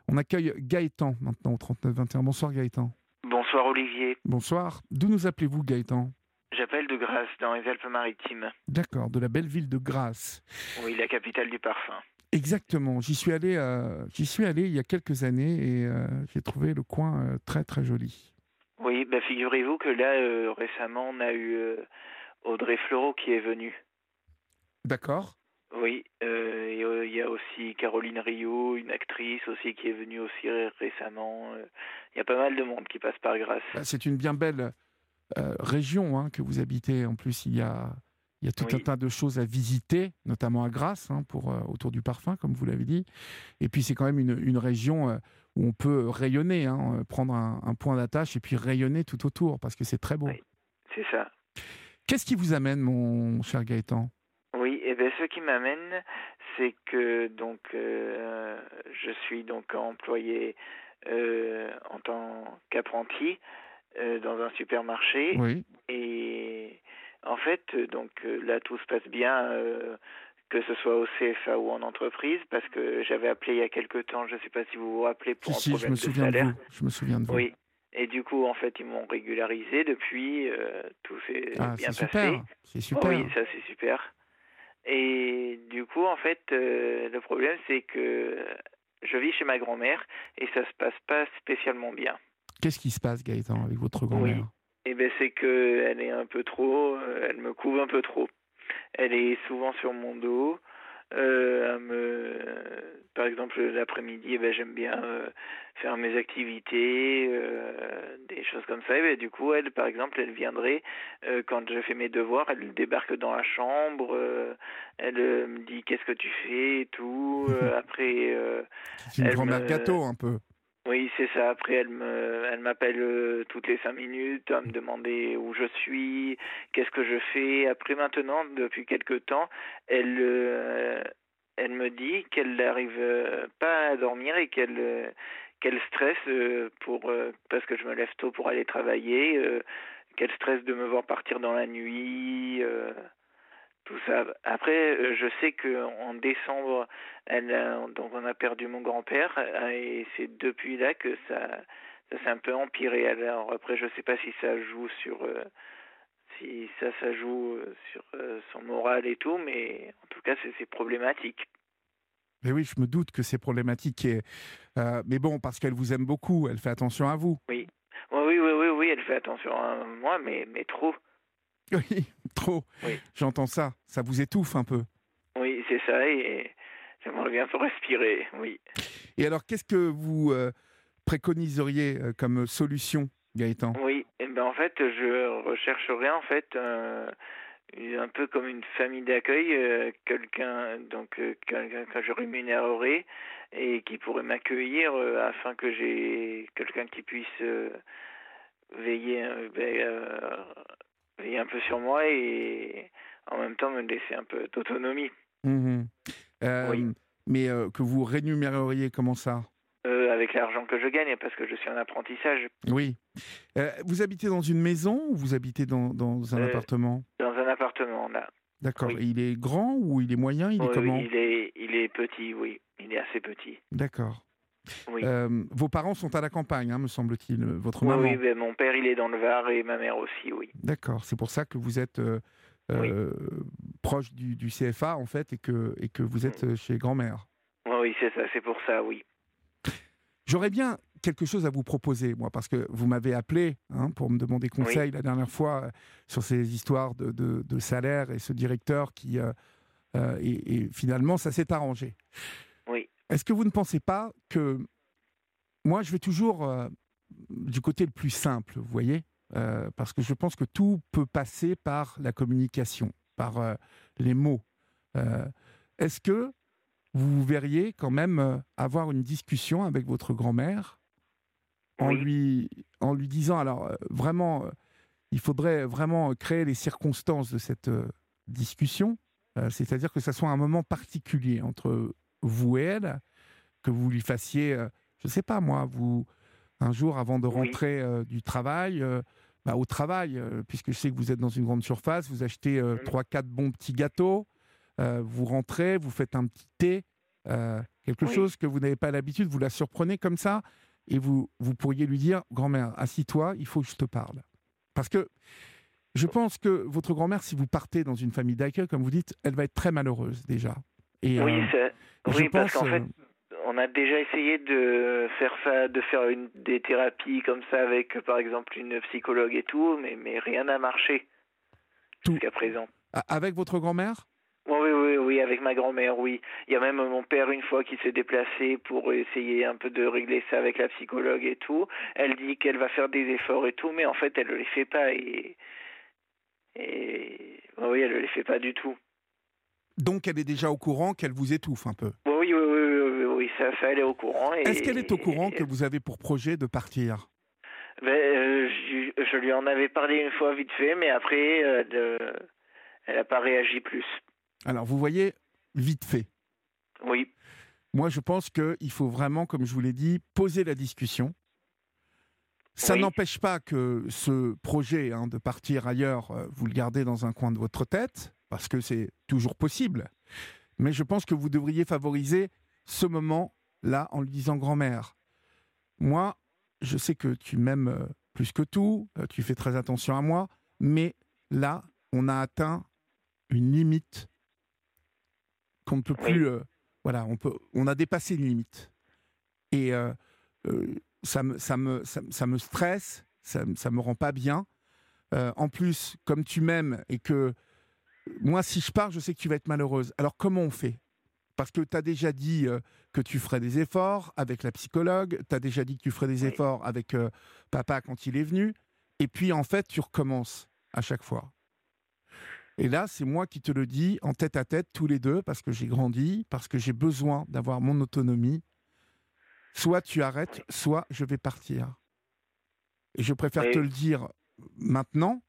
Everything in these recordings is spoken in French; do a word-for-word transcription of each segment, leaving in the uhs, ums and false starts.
On accueille Gaëtan maintenant au trente-neuf vingt et un. Bonsoir Gaëtan. Bonsoir Olivier. Bonsoir. D'où nous appelez-vous Gaëtan ? J'appelle de Grasse, dans les Alpes-Maritimes. D'accord, de la belle ville de Grasse. Oui, la capitale du parfum. Exactement. J'y suis allé, euh, j'y suis allé il y a quelques années et euh, j'ai trouvé le coin euh, très très joli. Oui, bah figurez-vous que là, euh, récemment, on a eu euh, Audrey Fleurot qui est venue. D'accord. Oui, euh, et euh, il y a aussi Caroline Rio, une actrice aussi qui est venue aussi ré- récemment. Euh, Il y a pas mal de monde qui passe par Grasse. Bah, c'est une bien belle euh, région hein, que vous habitez. En plus, il y a, il y a tout Oui. un tas de choses à visiter, notamment à Grasse, hein, pour, euh, autour du parfum, comme vous l'avez dit. Et puis, c'est quand même une, une région euh, où on peut rayonner, hein, euh, prendre un, un point d'attache et puis rayonner tout autour, parce que c'est très beau. Oui, c'est ça. Qu'est-ce qui vous amène, mon cher Gaëtan ? Oui, et bien ce qui m'amène, c'est que donc euh, je suis donc employé euh, en tant qu'apprenti euh, dans un supermarché. Oui. Et en fait, euh, donc euh, là tout se passe bien, euh, que ce soit au C F A ou en entreprise, parce que j'avais appelé il y a quelque temps, je ne sais pas si vous vous rappelez, Si, pour un si, je problème me de souviens de salaire. vous. Je me souviens de vous. Oui. Et du coup, en fait, ils m'ont régularisé depuis, euh, tout s'est Ah, bien c'est passé. super. C'est Oh oui, super. ça c'est super. Et du coup, en fait, euh, le problème, c'est que je vis chez ma grand-mère et ça se passe pas spécialement bien. Qu'est-ce qui se passe, Gaëtan, avec votre Oui. grand-mère ? Et ben c'est que elle est un peu trop, euh, elle me couvre un peu trop. Elle est souvent sur mon dos. Euh, elle me, par exemple, l'après-midi, eh ben, j'aime bien euh, faire mes activités, euh, des choses comme ça. Et ben, du coup, elle, par exemple, elle viendrait euh, quand je fais mes devoirs, elle débarque dans la chambre, euh, elle euh, me dit qu'est-ce que tu fais et tout. Euh, après, euh, C'est une elle grand-mère me, gâteau, un peu. oui, c'est ça. Après, elle me, elle m'appelle euh, toutes les cinq minutes à me demander où je suis, qu'est-ce que je fais. Après, maintenant, depuis quelque temps, elle, euh, elle me dit qu'elle n'arrive euh, pas à dormir et qu'elle, euh, qu'elle stresse euh, pour, euh, parce que je me lève tôt pour aller travailler, euh, qu'elle stresse de me voir partir dans la nuit. Euh, tout ça. Après, euh, je sais que en décembre, elle, a- donc on a perdu mon grand-père euh, et c'est depuis là que ça, ça s'est un peu empiré. Alors après, je sais pas si ça joue sur, euh, si ça, ça joue euh, sur euh, son moral et tout, mais en tout cas, c'est, c'est problématique. Mais oui, je me doute que c'est problématique. Et, euh, mais bon, parce qu'elle vous aime beaucoup, elle fait attention à vous. Oui, oui, oui, oui, oui, oui, elle fait attention à moi, mais, mais trop. Oui, trop. Oui, J'entends ça. Ça vous étouffe un peu. oui, c'est ça. Et j'aimerais bien se respirer. Oui. Et alors, qu'est-ce que vous euh, préconiseriez euh, comme solution, Gaëtan ? Oui, et ben en fait, je rechercherais en fait euh, un peu comme une famille d'accueil, euh, quelqu'un donc euh, quelqu'un que je rémunérerais et qui pourrait m'accueillir euh, afin que j'ai quelqu'un qui puisse euh, veiller, euh, ben, euh, veiller un peu sur moi et en même temps me laisser un peu d'autonomie. Mhm. Oui. Euh, Mais euh, que vous rémunéreriez, comment ça ? Euh, avec l'argent que je gagne parce que je suis en apprentissage. Oui. Euh, vous habitez dans une maison ou vous habitez dans, dans un Euh, appartement ? dans un appartement là. D'accord. Oui. Et il est grand ou il est moyen ? Il est Oui, oui, comment ? il est il est petit, oui. Il est assez petit. D'accord. Oui. Euh, vos parents sont à la campagne, hein, me semble-t-il, euh, votre Oui, oui, maman. ben, mon père, il est dans le Var et ma mère aussi, oui. D'accord, c'est pour ça que vous êtes euh, Oui, euh, proche du, du C F A, en fait, et que, et que vous êtes Mm. euh, chez grand-mère. oui, oui, c'est ça, c'est pour ça, oui. J'aurais bien quelque chose à vous proposer, moi, parce que vous m'avez appelé hein, pour me demander Oui, conseil la dernière fois euh, sur ces histoires de, de, de salaire et ce directeur qui... euh, euh, et, et finalement, ça s'est arrangé. oui, Est-ce que vous ne pensez pas que... Moi, je vais toujours euh, du côté le plus simple, vous voyez, euh, parce que je pense que tout peut passer par la communication, par euh, les mots. Euh, Est-ce que vous verriez quand même euh, avoir une discussion avec votre grand-mère en oui, lui, en lui disant, alors euh, vraiment, euh, il faudrait vraiment créer les circonstances de cette euh, discussion, euh, c'est-à-dire que ça soit un moment particulier entre vous et elle, que vous lui fassiez, euh, je ne sais pas moi, vous un jour avant de oui, rentrer euh, du travail, euh, bah, au travail, euh, puisque je sais que vous êtes dans une grande surface, vous achetez euh, Mm. trois, quatre bons petits gâteaux, euh, vous rentrez, vous faites un petit thé, euh, quelque Oui. chose que vous n'avez pas l'habitude, vous la surprenez comme ça, et vous, vous pourriez lui dire, grand-mère, assis-toi, il faut que je te parle. Parce que je pense que votre grand-mère, si vous partez dans une famille d'accueil, comme vous dites, elle va être très malheureuse déjà. Et, Oui, euh, c'est- et je oui, parce pense, qu'en fait, euh, on a déjà essayé de faire ça, de faire une, des thérapies comme ça avec, euh, par exemple, une psychologue et tout, mais, mais rien n'a marché tout, jusqu'à présent. a- avec votre grand-mère, Oui, oui, oui, oui, avec ma grand-mère, oui. Il y a même mon père une fois qui s'est déplacé pour essayer un peu de régler ça avec la psychologue et tout. Elle dit qu'elle va faire des efforts et tout, mais en fait, elle ne les fait pas et, et oui, elle ne les fait pas du tout. donc elle est déjà au courant qu'elle vous étouffe un peu. Oui, oui, oui, oui, oui, oui, oui, ça, ça, elle est au courant. Et, Est-ce qu'elle est au courant que vous avez pour projet de partir ? ben, euh, je, je lui en avais parlé une fois vite fait, mais après, euh, de, elle n'a pas réagi plus. Alors vous voyez, vite fait. Oui, Moi, je pense qu'il faut vraiment, comme je vous l'ai dit, poser la discussion. Ça Oui. n'empêche pas que ce projet hein, de partir ailleurs, euh, vous le gardez dans un coin de votre tête, parce que c'est toujours possible. Mais je pense que vous devriez favoriser ce moment-là en lui disant, grand-mère, moi, je sais que tu m'aimes euh, plus que tout, euh, tu fais très attention à moi, mais là, on a atteint une limite qu'on ne peut Oui. plus... euh, voilà, on, peut, on a dépassé une limite. Et euh, euh, ça, me, ça, me, ça, ça me stresse, ça ne me rend pas bien. Euh, en plus, comme tu m'aimes et que moi, si je pars, je sais que tu vas être malheureuse. Alors, comment on fait ? Parce que tu as déjà dit euh, que tu ferais des efforts avec la psychologue, tu as déjà dit que tu ferais des Oui. efforts avec euh, papa quand il est venu, et puis en fait, tu recommences à chaque fois. Et là, c'est moi qui te le dis en tête à tête, tous les deux, parce que j'ai grandi, parce que j'ai besoin d'avoir mon autonomie. Soit tu arrêtes, soit je vais partir. Et je préfère Oui. te le dire maintenant.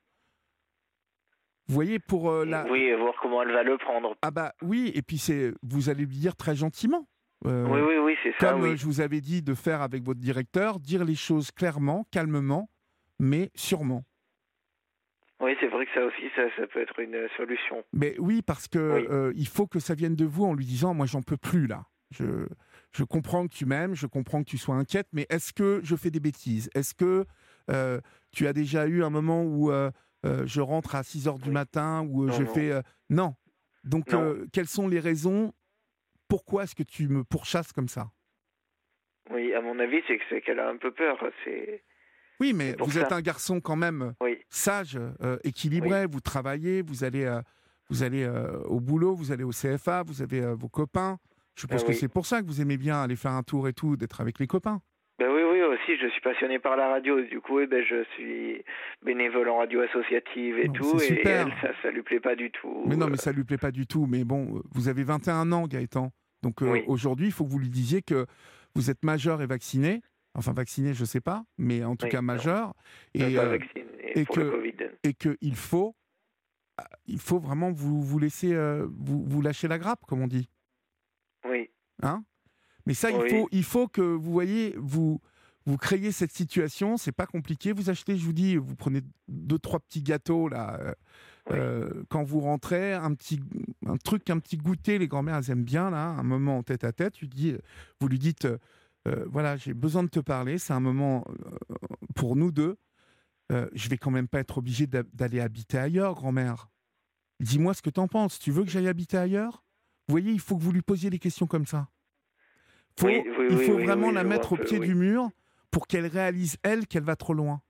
Vous voyez, pour euh, la... Oui, et voir comment elle va le prendre. Ah bah oui, et puis c'est, vous allez lui dire très gentiment. Euh, Oui, oui, oui, c'est ça, comme oui. euh, je vous avais dit de faire avec votre directeur, dire les choses clairement, calmement, mais sûrement. Oui, c'est vrai que ça aussi, ça, ça peut être une solution. Mais oui, parce que Oui. euh, il faut que ça vienne de vous en lui disant, moi j'en peux plus là. Je, je comprends que tu m'aimes, je comprends que tu sois inquiète, mais est-ce que je fais des bêtises ? Est-ce que euh, tu as déjà eu un moment où euh, euh, je rentre à six heures du Oui. matin, où euh, Non, je non. fais... euh, non. Donc, Non. euh, quelles sont les raisons ? Pourquoi est-ce que tu me pourchasses comme ça ? Oui, à mon avis, c'est que c'est qu'elle a un peu peur. C'est Oui, mais c'est pour vous ça. êtes un garçon quand même Oui, sage, euh, équilibré, vous travaillez, vous allez, euh, vous allez euh, au boulot, vous allez au C F A, vous avez euh, vos copains. Je suppose Ah que oui. c'est pour ça que vous aimez bien aller faire un tour et tout, d'être avec les copains. ben oui, oui, aussi, je suis passionné par la radio. Du coup, eh ben, je suis bénévole en radio associative et Non, tout. c'est Et super. elle, ça, ça lui plaît pas du tout. Mais non, Euh, mais ça lui plaît pas du tout. Mais bon, euh, vous avez vingt et un ans, Gaëtan. Donc euh, Oui. aujourd'hui, il faut que vous lui disiez que vous êtes majeur et vacciné. Enfin, vacciné, je sais pas, mais en tout Oui, cas non. majeur. même Et, pas euh, vacciné et pour que- le Covid. et qu'il faut, euh, il faut vraiment vous, vous laisser, euh, vous, vous lâcher la grappe, comme on dit. Oui, Hein ? Mais ça, il Oui. faut, il faut que vous voyez, vous, vous créez cette situation. C'est pas compliqué. Vous achetez, je vous dis, vous prenez deux, trois petits gâteaux là. euh, Oui. euh, quand vous rentrez, un petit, un truc, un petit goûter. Les grand-mères, elles aiment bien là. Un moment en tête à tête. Tu dis, vous lui dites, euh, euh, voilà, j'ai besoin de te parler. C'est un moment euh, pour nous deux. Euh, je vais quand même pas être obligé d'a- d'aller habiter ailleurs, grand-mère. Dis-moi ce que t'en penses. Tu veux que j'aille habiter ailleurs ? Vous voyez, il faut que vous lui posiez des questions comme ça. Faut, Oui, oui, il oui, faut oui, vraiment oui, la je vois mettre un au peu, pied oui. du mur pour qu'elle réalise, elle, qu'elle va trop loin.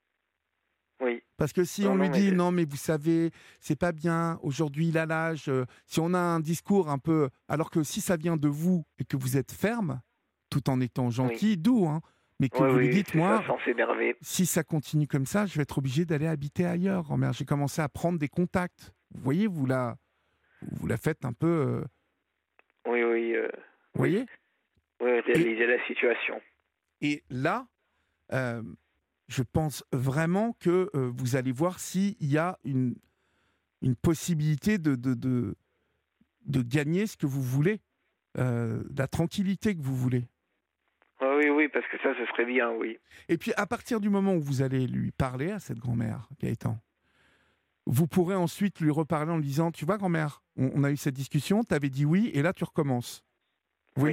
Oui, Parce que si Non, on non, lui mais dit c'est- non, mais vous savez, c'est pas bien, aujourd'hui il a l'âge, euh, si on a un discours un peu. Alors que si ça vient de vous et que vous êtes ferme, tout en étant gentil, doux, hein, mais que oui, vous lui oui, dites, c'est moi, ça, sans s'énerver. si ça continue comme ça, je vais être obligé d'aller habiter ailleurs, grand-mère. J'ai commencé à prendre des contacts. Vous voyez, vous la, vous la faites un peu. euh, Oui, oui, euh, vous voyez ? oui, réaliser la situation. Et là, euh, je pense vraiment que euh, vous allez voir s'il y a une, une possibilité de, de, de, de gagner ce que vous voulez, euh, la tranquillité que vous voulez. Ah oui, oui, parce que ça, ce serait bien, oui. Et puis, à partir du moment où vous allez lui parler à cette grand-mère, Gaëtan, vous pourrez ensuite lui reparler en lui disant, tu vois, grand-mère, on, on a eu cette discussion, tu avais dit oui, et là, tu recommences. Vous Oui. voyez ?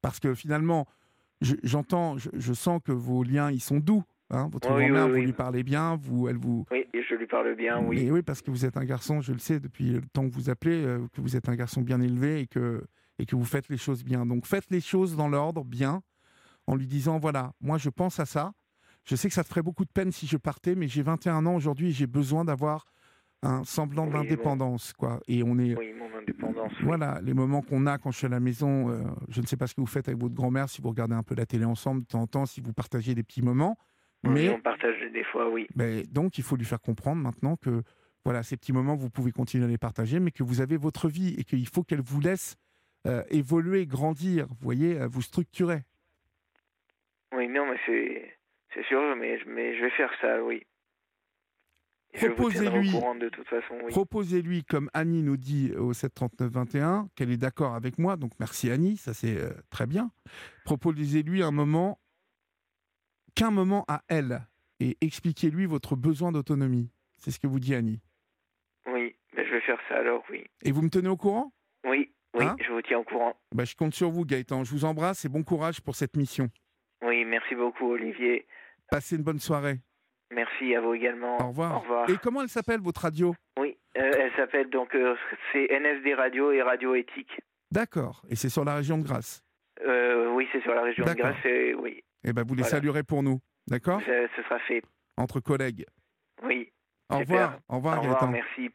Parce que finalement, je, j'entends, je, je sens que vos liens, ils sont doux. Hein, votre Oui, grand-mère, oui, vous oui. lui parlez bien, vous, elle vous... Oui, et je lui parle bien, oui. Mais oui, parce que vous êtes un garçon, je le sais depuis le temps que vous appelez, euh, que vous êtes un garçon bien élevé et que, et que vous faites les choses bien. Donc faites les choses dans l'ordre, bien, en lui disant, voilà, moi je pense à ça. Je sais que ça te ferait beaucoup de peine si je partais, mais j'ai vingt et un ans aujourd'hui et j'ai besoin d'avoir un semblant Oui, d'indépendance, quoi. Et on est... mon, oui, mon indépendance, oui. Voilà, les moments qu'on a quand je suis à la maison, euh, je ne sais pas ce que vous faites avec votre grand-mère, si vous regardez un peu la télé ensemble de temps en temps, si vous partagez des petits moments. Oui, Mais on partage des fois, oui. ben, donc, il faut lui faire comprendre maintenant que voilà, ces petits moments, vous pouvez continuer à les partager, mais que vous avez votre vie et qu'il faut qu'elle vous laisse euh, évoluer, grandir, vous voyez, euh, vous structurer. Oui, non, mais c'est, c'est sûr, mais, mais je vais faire ça, oui. Je vous tiendrai au Proposez-lui, courant de toute façon, oui. proposez-lui, comme Annie nous dit au sept trente-neuf vingt et un, qu'elle est d'accord avec moi, donc merci Annie, ça c'est euh, très bien. Proposez-lui un moment, qu'un moment à elle, et expliquez-lui votre besoin d'autonomie. C'est ce que vous dit Annie. Oui, ben, je vais faire ça alors, oui. Et vous me tenez au courant ? Oui, oui, Hein je vous tiens au courant. Ben, je compte sur vous, Gaëtan. Je vous embrasse et bon courage pour cette mission. Oui, merci beaucoup, Olivier. Passez une bonne soirée. Merci à vous également. Au revoir. Au revoir. Et comment elle s'appelle, votre radio ? Oui, euh, elle s'appelle donc, euh, c'est N S D Radio et Radio Éthique. D'accord. Et c'est sur la région de Grasse ? Euh, oui, c'est sur la région de D'accord. Grasse, et oui. Eh ben, vous les Voilà. saluerez pour nous. D'accord ? Ça- ce sera fait. Entre collègues. Oui. Au Super. revoir. Au revoir, Au revoir, Gaëtan. merci.